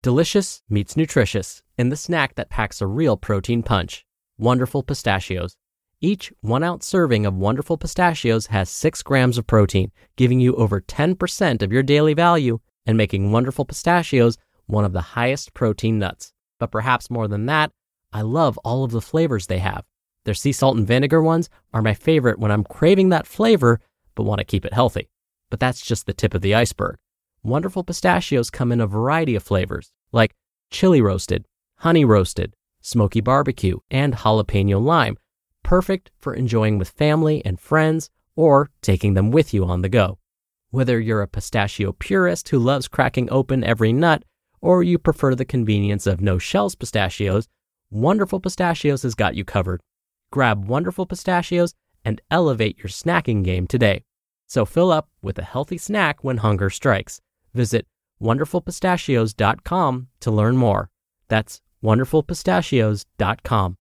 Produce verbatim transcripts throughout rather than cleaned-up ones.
Delicious meets nutritious in the snack that packs a real protein punch. Wonderful Pistachios. Each one-ounce serving of Wonderful Pistachios has six grams of protein, giving you over ten percent of your daily value and making Wonderful Pistachios one of the highest protein nuts. But perhaps more than that, I love all of the flavors they have. Their sea salt and vinegar ones are my favorite when I'm craving that flavor but want to keep it healthy. But that's just the tip of the iceberg. Wonderful Pistachios come in a variety of flavors, like chili roasted, honey roasted, smoky barbecue, and jalapeno lime, perfect for enjoying with family and friends or taking them with you on the go. Whether you're a pistachio purist who loves cracking open every nut, or you prefer the convenience of no-shells pistachios, Wonderful Pistachios has got you covered. Grab Wonderful Pistachios and elevate your snacking game today. So fill up with a healthy snack when hunger strikes. Visit wonderful pistachios dot com to learn more. That's wonderful pistachios dot com.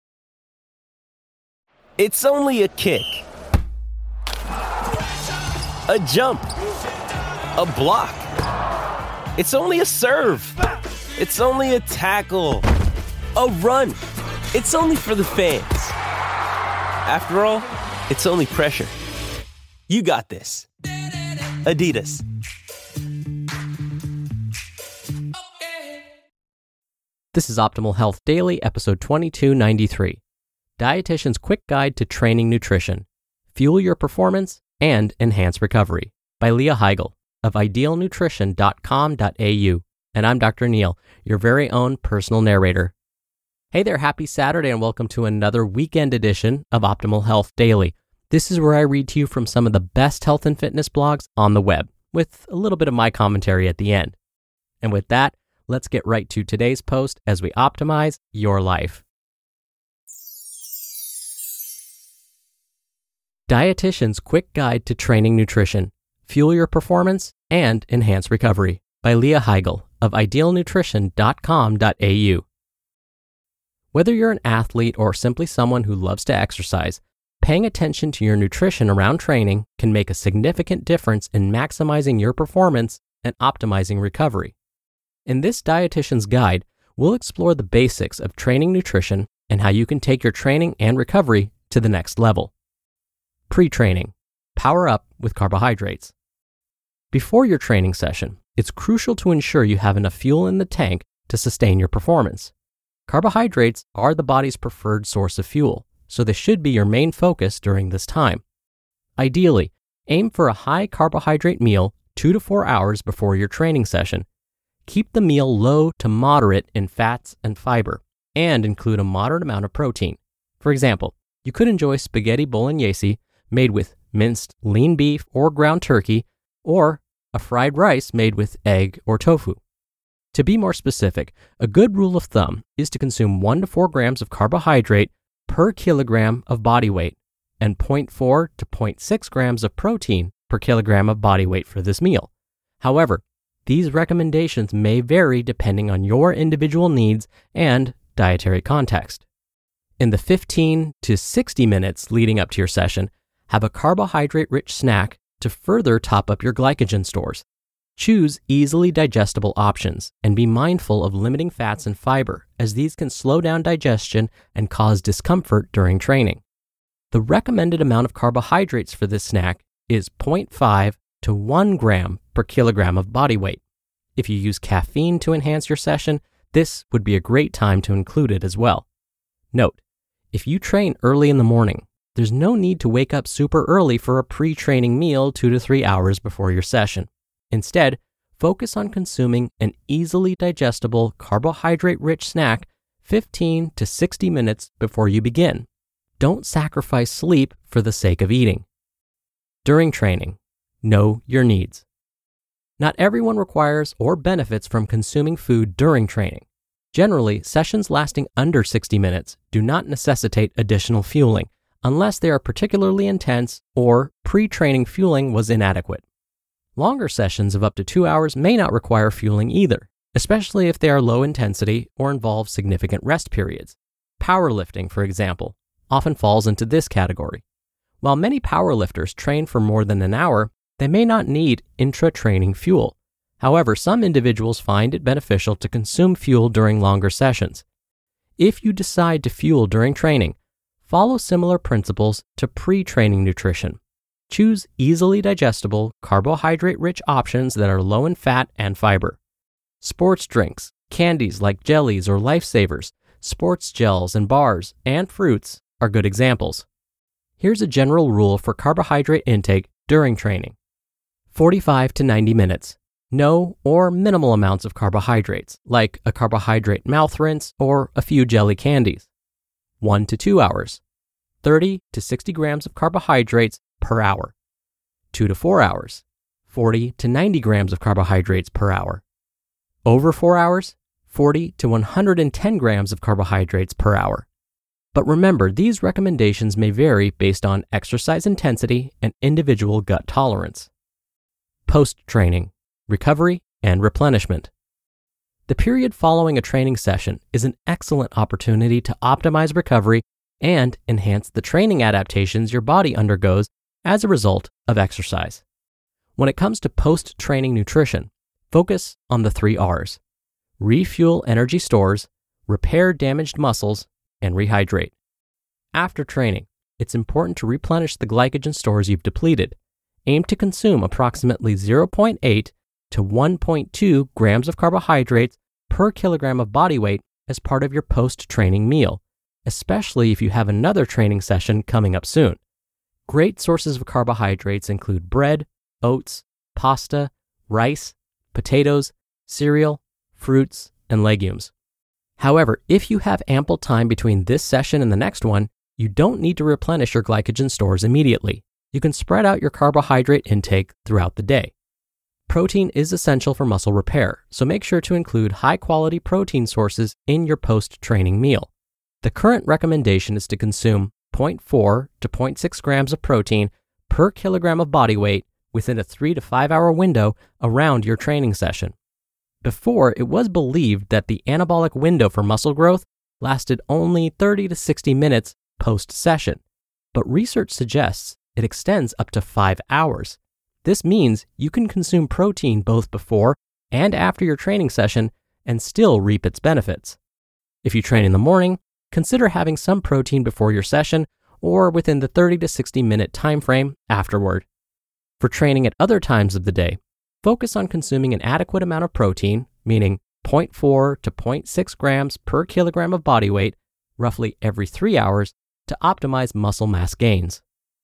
It's only a kick, a jump, a block. It's only a serve. It's only a tackle, a run. It's only for the fans. After all, it's only pressure. You got this. Adidas. This is Optimal Health Daily, episode twenty-two ninety-three. Dietitian's Quick Guide to Training Nutrition. Fuel Your Performance and Enhance Recovery by Leah Heigl of ideal nutrition dot com dot a u. And I'm Doctor Neil, your very own personal narrator. Hey there, happy Saturday and welcome to another weekend edition of Optimal Health Daily. This is where I read to you from some of the best health and fitness blogs on the web, with a little bit of my commentary at the end. And with that, let's get right to today's post as we optimize your life. Dietitian's Quick Guide to Training Nutrition. Fuel Your Performance and Enhance Recovery by Leah Heigl of ideal nutrition dot com dot a u. Whether you're an athlete or simply someone who loves to exercise, paying attention to your nutrition around training can make a significant difference in maximizing your performance and optimizing recovery. In this dietitian's guide, we'll explore the basics of training nutrition and how you can take your training and recovery to the next level. Pre-training. Power up with carbohydrates. Before your training session, it's crucial to ensure you have enough fuel in the tank to sustain your performance. Carbohydrates are the body's preferred source of fuel, so they should be your main focus during this time. Ideally, aim for a high carbohydrate meal two to four hours before your training session. Keep the meal low to moderate in fats and fiber, and include a moderate amount of protein. For example, you could enjoy spaghetti bolognese made with minced lean beef or ground turkey, or a fried rice made with egg or tofu. To be more specific, a good rule of thumb is to consume one to four grams of carbohydrate per kilogram of body weight, and zero point four to zero point six grams of protein per kilogram of body weight for this meal. However, these recommendations may vary depending on your individual needs and dietary context. In the fifteen to sixty minutes leading up to your session, have a carbohydrate-rich snack to further top up your glycogen stores. Choose easily digestible options and be mindful of limiting fats and fiber, as these can slow down digestion and cause discomfort during training. The recommended amount of carbohydrates for this snack is zero point five to one gram per kilogram of body weight. If you use caffeine to enhance your session, this would be a great time to include it as well. Note, if you train early in the morning, there's no need to wake up super early for a pre-training meal two to three hours before your session. Instead, focus on consuming an easily digestible carbohydrate-rich snack fifteen to sixty minutes before you begin. Don't sacrifice sleep for the sake of eating. During training, know your needs. Not everyone requires or benefits from consuming food during training. Generally, sessions lasting under sixty minutes do not necessitate additional fueling unless they are particularly intense or pre-training fueling was inadequate. Longer sessions of up to two hours may not require fueling either, especially if they are low intensity or involve significant rest periods. Powerlifting, for example, often falls into this category. While many powerlifters train for more than an hour, they may not need intra-training fuel. However, some individuals find it beneficial to consume fuel during longer sessions. If you decide to fuel during training, follow similar principles to pre-training nutrition. Choose easily digestible, carbohydrate-rich options that are low in fat and fiber. Sports drinks, candies like jellies or lifesavers, sports gels and bars, and fruits are good examples. Here's a general rule for carbohydrate intake during training. forty-five to ninety minutes. No or minimal amounts of carbohydrates, like a carbohydrate mouth rinse or a few jelly candies. one to two hours. thirty to sixty grams of carbohydrates per hour. two to four hours. forty to ninety grams of carbohydrates per hour. Over four hours, forty to one hundred ten grams of carbohydrates per hour. But remember, these recommendations may vary based on exercise intensity and individual gut tolerance. Post-training, recovery, and replenishment. The period following a training session is an excellent opportunity to optimize recovery and enhance the training adaptations your body undergoes as a result of exercise. When it comes to post-training nutrition, focus on the three R's: refuel energy stores, repair damaged muscles, and rehydrate. After training, it's important to replenish the glycogen stores you've depleted. Aim to consume approximately zero point eight to one point two grams of carbohydrates per kilogram of body weight as part of your post-training meal, especially if you have another training session coming up soon. Great sources of carbohydrates include bread, oats, pasta, rice, potatoes, cereal, fruits, and legumes. However, if you have ample time between this session and the next one, you don't need to replenish your glycogen stores immediately. You can spread out your carbohydrate intake throughout the day. Protein is essential for muscle repair, so make sure to include high-quality protein sources in your post-training meal. The current recommendation is to consume zero point four to zero point six grams of protein per kilogram of body weight within a three to five hour window around your training session. Before, it was believed that the anabolic window for muscle growth lasted only thirty to sixty minutes post-session, but research suggests it extends up to five hours. This means you can consume protein both before and after your training session and still reap its benefits. If you train in the morning, consider having some protein before your session or within the thirty to sixty minute time frame afterward. For training at other times of the day, focus on consuming an adequate amount of protein, meaning zero point four to zero point six grams per kilogram of body weight, roughly every three hours, to optimize muscle mass gains.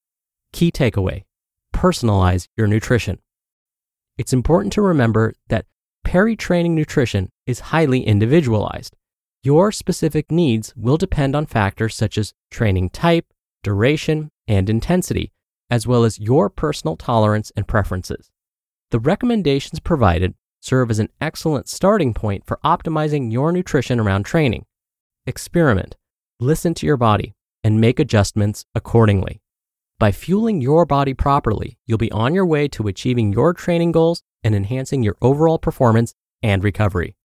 Key takeaway: personalize your nutrition. It's important to remember that peri-training nutrition is highly individualized. Your specific needs will depend on factors such as training type, duration, and intensity, as well as your personal tolerance and preferences. The recommendations provided serve as an excellent starting point for optimizing your nutrition around training. Experiment, listen to your body, and make adjustments accordingly. By fueling your body properly, you'll be on your way to achieving your training goals and enhancing your overall performance and recovery.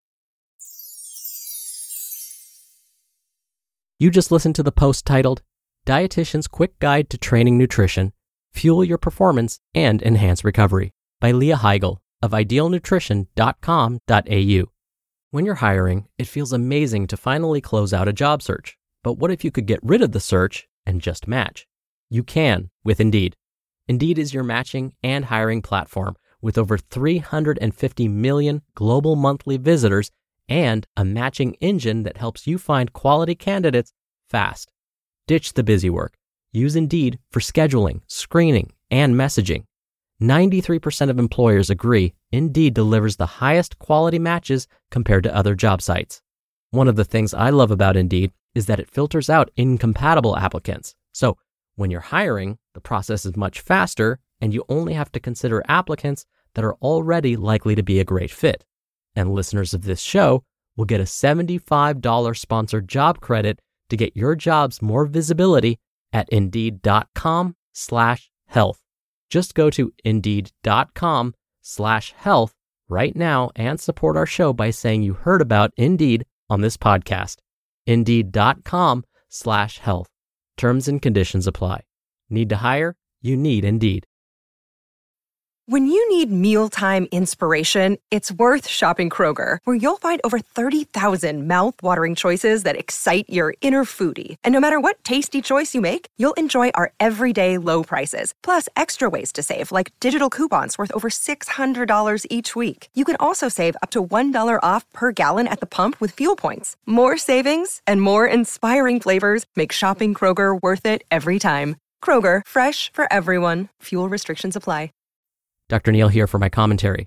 You just listened to the post titled, Dietitian's Quick Guide to Training Nutrition, Fuel Your Performance and Enhance Recovery by Leah Heigl of ideal nutrition dot com dot a u. When you're hiring, it feels amazing to finally close out a job search. But what if you could get rid of the search and just match? You can with Indeed. Indeed is your matching and hiring platform with over three hundred fifty million global monthly visitors and a matching engine that helps you find quality candidates fast. Ditch the busy work. Use Indeed for scheduling, screening, and messaging. ninety-three percent of employers agree Indeed delivers the highest quality matches compared to other job sites. One of the things I love about Indeed is that it filters out incompatible applicants. So when you're hiring, the process is much faster and you only have to consider applicants that are already likely to be a great fit. And listeners of this show will get a seventy-five dollars sponsored job credit to get your jobs more visibility at indeed.com slash health. Just go to indeed.com slash health right now and support our show by saying you heard about Indeed on this podcast. Indeed.com slash health. Terms and conditions apply. Need to hire? You need Indeed. When you need mealtime inspiration, it's worth shopping Kroger, where you'll find over thirty thousand mouth-watering choices that excite your inner foodie. And no matter what tasty choice you make, you'll enjoy our everyday low prices, plus extra ways to save, like digital coupons worth over six hundred dollars each week. You can also save up to one dollar off per gallon at the pump with fuel points. More savings and more inspiring flavors make shopping Kroger worth it every time. Kroger, fresh for everyone. Fuel restrictions apply. Doctor Neal here for my commentary.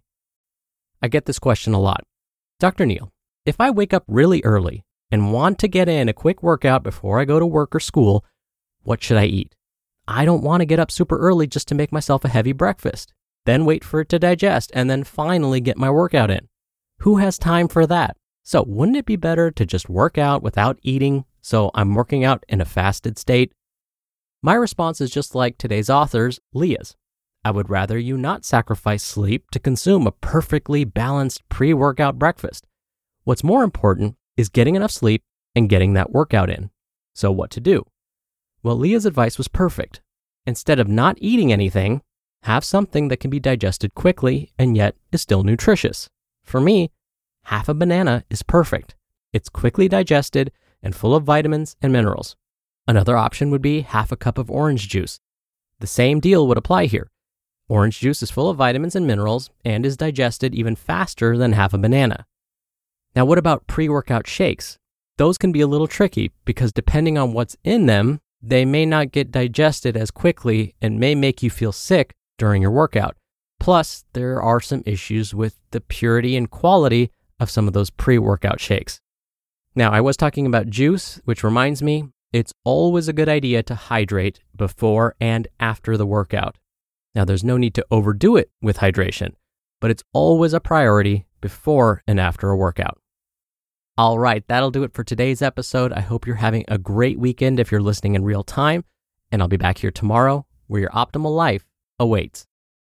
I get this question a lot. Doctor Neal, if I wake up really early and want to get in a quick workout before I go to work or school, what should I eat? I don't want to get up super early just to make myself a heavy breakfast, then wait for it to digest, and then finally get my workout in. Who has time for that? So wouldn't it be better to just work out without eating so I'm working out in a fasted state? My response is just like today's author's, Leah's. I would rather you not sacrifice sleep to consume a perfectly balanced pre-workout breakfast. What's more important is getting enough sleep and getting that workout in. So what to do? Well, Leah's advice was perfect. Instead of not eating anything, have something that can be digested quickly and yet is still nutritious. For me, half a banana is perfect. It's quickly digested and full of vitamins and minerals. Another option would be half a cup of orange juice. The same deal would apply here. Orange juice is full of vitamins and minerals and is digested even faster than half a banana. Now, what about pre-workout shakes? Those can be a little tricky because depending on what's in them, they may not get digested as quickly and may make you feel sick during your workout. Plus, there are some issues with the purity and quality of some of those pre-workout shakes. Now, I was talking about juice, which reminds me, it's always a good idea to hydrate before and after the workout. Now, there's no need to overdo it with hydration, but it's always a priority before and after a workout. All right, that'll do it for today's episode. I hope you're having a great weekend if you're listening in real time, and I'll be back here tomorrow where your optimal life awaits.